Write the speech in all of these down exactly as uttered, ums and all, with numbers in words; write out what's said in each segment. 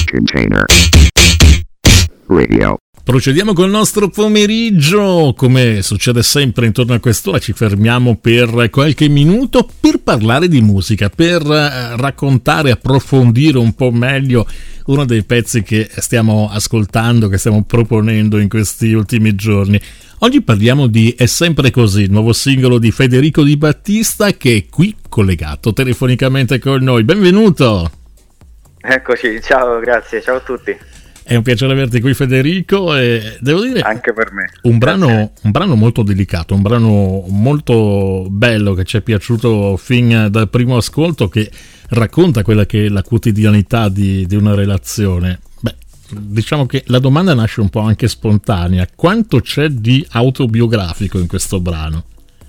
Container Radio. Procediamo col nostro pomeriggio, come succede sempre intorno a quest'ora ci fermiamo per qualche minuto per parlare di musica, per raccontare, approfondire un po' meglio uno dei pezzi che stiamo ascoltando, che stiamo proponendo in questi ultimi giorni. Oggi parliamo di È sempre così, il nuovo singolo di Federico Di Battista, che è qui collegato telefonicamente con noi. Benvenuto! Eccoci, ciao, grazie, ciao a tutti. È un piacere averti qui, Federico, e devo dire anche per me. Un brano, un brano molto delicato, un brano molto bello che ci è piaciuto fin dal primo ascolto, che racconta quella che è la quotidianità di, di una relazione. Beh, diciamo che la domanda nasce un po' anche spontanea: quanto c'è di autobiografico in questo brano?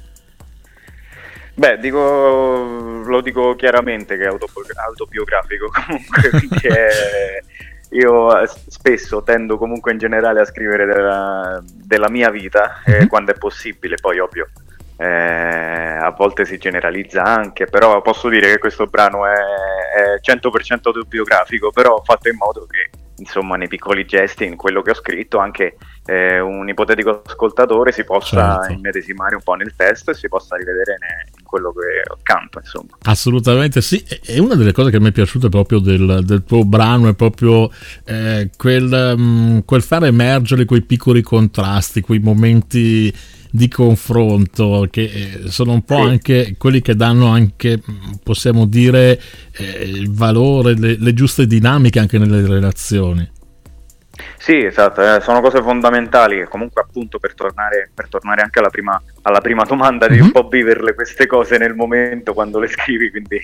Beh, dico, lo dico chiaramente che è auto, autobiografico comunque, perché io spesso tendo comunque in generale a scrivere della, della mia vita, eh, mm-hmm. quando è possibile, poi ovvio eh, a volte si generalizza anche, però posso dire che questo brano è, è cento per cento autobiografico, però fatto in modo che insomma nei piccoli gesti, in quello che ho scritto, anche eh, un ipotetico ascoltatore si possa certo. immedesimare un po' nel testo e si possa rivedere in quello che canto, insomma. Assolutamente sì, e una delle cose che mi è piaciuta proprio del, del tuo brano è proprio eh, quel, um, quel far emergere quei piccoli contrasti, quei momenti di confronto che sono un po' sì. anche quelli che danno anche, possiamo dire, eh, il valore, le, le giuste dinamiche anche nelle relazioni. Sì, esatto, eh, sono cose fondamentali, comunque appunto per tornare, per tornare anche alla prima, alla prima domanda, di mm-hmm. un po' viverle queste cose nel momento quando le scrivi, quindi,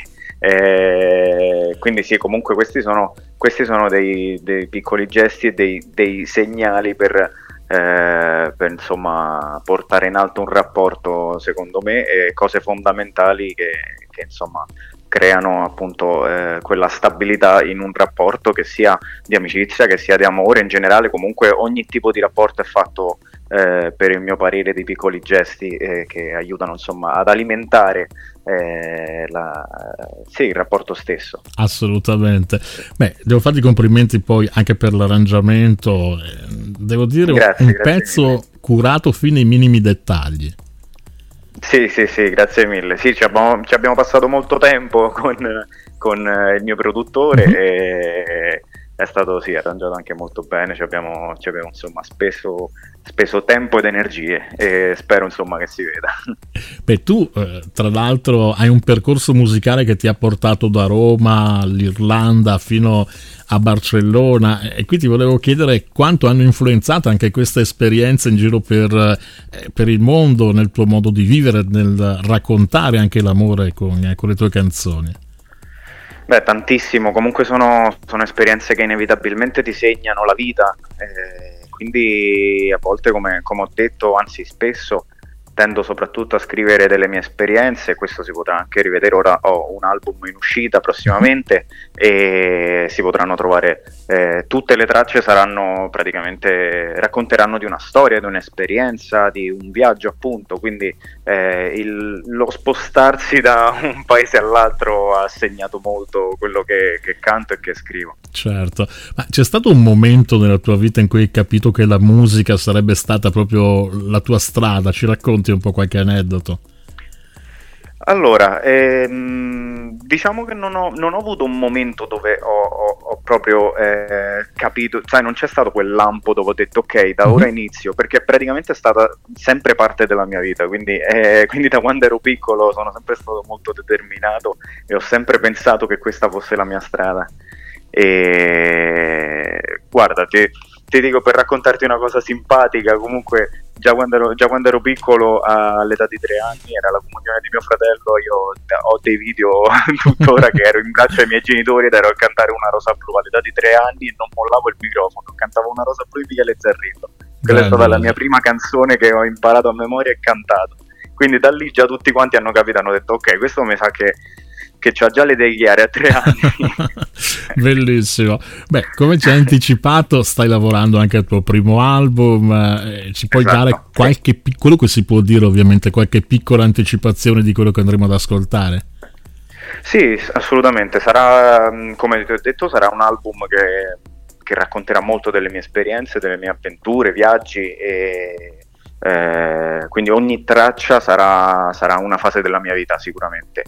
eh, quindi sì, comunque questi sono, questi sono dei, dei piccoli gesti e dei, dei segnali per Eh, per insomma portare in alto un rapporto, secondo me, e cose fondamentali che, che insomma creano appunto eh, quella stabilità in un rapporto, che sia di amicizia, che sia di amore in generale. Comunque ogni tipo di rapporto è fatto eh, per il mio parere di piccoli gesti eh, che aiutano insomma ad alimentare eh, la, sì, il rapporto stesso. Assolutamente. Beh, devo farti i complimenti poi anche per l'arrangiamento, devo dire grazie, un grazie pezzo mille. Curato fino ai minimi dettagli. Sì, sì, sì, grazie mille. Sì, ci abbiamo, ci abbiamo passato molto tempo con, con eh, il mio produttore mm-hmm. e è stato sì, arrangiato anche molto bene. Ci abbiamo, ci abbiamo insomma speso, speso tempo ed energie e spero insomma che si veda. Beh, tu eh, tra l'altro hai un percorso musicale che ti ha portato da Roma all'Irlanda fino a Barcellona, e qui ti volevo chiedere quanto hanno influenzato anche queste esperienze in giro per, eh, per il mondo, nel tuo modo di vivere, nel raccontare anche l'amore con, eh, con le tue canzoni. Beh, tantissimo, comunque sono, sono esperienze che inevitabilmente ti segnano la vita, eh, quindi a volte, come, come ho detto, anzi spesso, tendo soprattutto a scrivere delle mie esperienze. Questo si potrà anche rivedere. Ora ho un album in uscita prossimamente e si potranno trovare eh, tutte le tracce saranno praticamente, racconteranno di una storia, di un'esperienza, di un viaggio appunto, quindi eh, il, lo spostarsi da un paese all'altro ha segnato molto quello che, che canto e che scrivo. Certo, ma c'è stato un momento nella tua vita in cui hai capito che la musica sarebbe stata proprio la tua strada? Ci racconti un po' qualche aneddoto? Allora, ehm, diciamo che non ho, non ho avuto un momento dove ho, ho, ho proprio eh, capito, sai, non c'è stato quel lampo dove ho detto ok, da ora inizio, perché praticamente è stata sempre parte della mia vita, quindi, eh, quindi da quando ero piccolo sono sempre stato molto determinato e ho sempre pensato che questa fosse la mia strada. E guarda, ti, ti dico, per raccontarti una cosa simpatica, comunque già quando ero, già quando ero piccolo, all'età di tre anni, era la comunione di mio fratello, io ho dei video tuttora che ero in braccio ai miei genitori ed ero a cantare Una rosa blu all'età di tre anni e non mollavo il microfono, cantavo Una rosa blu di Michele Zarrillo. Quella è stata la mia prima canzone che ho imparato a memoria e cantato, quindi da lì già tutti quanti hanno capito, hanno detto ok, questo mi sa che che c'ha già le idee chiare a tre anni. Bellissimo. Beh, come ci hai anticipato, stai lavorando anche al tuo primo album, eh, ci puoi esatto, dare qualche piccolo, che si può dire ovviamente, qualche piccola anticipazione di quello che andremo ad ascoltare? Sì, assolutamente, sarà, come ti ho detto, sarà un album che, che racconterà molto delle mie esperienze, delle mie avventure, viaggi, e eh, quindi ogni traccia sarà, sarà una fase della mia vita sicuramente,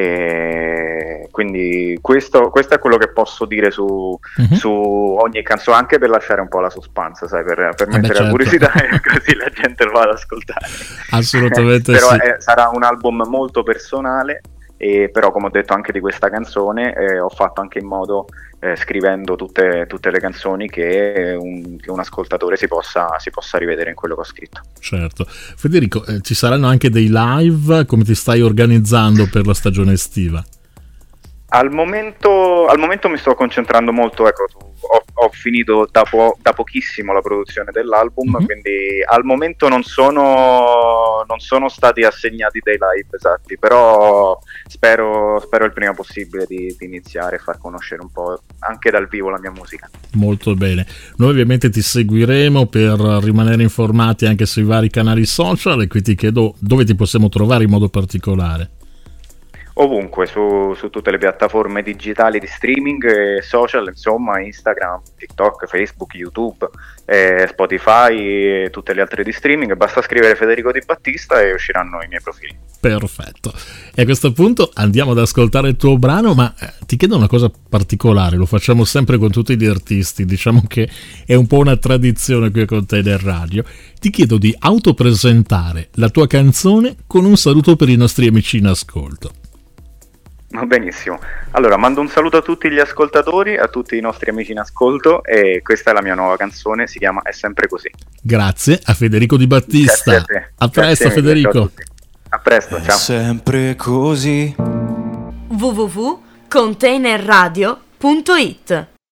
e quindi questo, questo è quello che posso dire su, mm-hmm. su ogni canzone, anche per lasciare un po' la suspense, sai, per, per mettere eh beh, certo. la curiosità e così la gente lo va ad ascoltare. Assolutamente Però sì. è, sarà un album molto personale. E però, come ho detto anche di questa canzone, eh, ho fatto anche in modo, eh, scrivendo tutte, tutte le canzoni, che un, che un ascoltatore si possa, si possa rivedere in quello che ho scritto. Certo. Federico, eh, ci saranno anche dei live? Come ti stai organizzando per la stagione estiva? Al momento, al momento mi sto concentrando molto, ecco, ho, ho finito da, po- da pochissimo la produzione dell'album, mm-hmm. quindi al momento non sono, non sono stati assegnati dei live esatti, però spero, spero il prima possibile di, di iniziare a far conoscere un po' anche dal vivo la mia musica. Molto bene, noi ovviamente ti seguiremo per rimanere informati anche sui vari canali social, e qui ti chiedo dove ti possiamo trovare in modo particolare. Ovunque, su, su tutte le piattaforme digitali di streaming e social, insomma, Instagram, TikTok, Facebook, YouTube, eh, Spotify e tutte le altre di streaming. Basta scrivere Federico Di Battista e usciranno i miei profili. Perfetto. E a questo punto andiamo ad ascoltare il tuo brano, ma eh, ti chiedo una cosa particolare, lo facciamo sempre con tutti gli artisti, diciamo che è un po' una tradizione qui con te nel radio. Ti chiedo di autopresentare la tua canzone con un saluto per i nostri amici in ascolto. Va benissimo, allora mando un saluto a tutti gli ascoltatori, a tutti i nostri amici in ascolto, e questa è la mia nuova canzone, si chiama È sempre così. Grazie a Federico Di Battista. Grazie a te. A presto, Grazie, Federico. a, a presto, ciao. È sempre così. w w w punto container radio punto it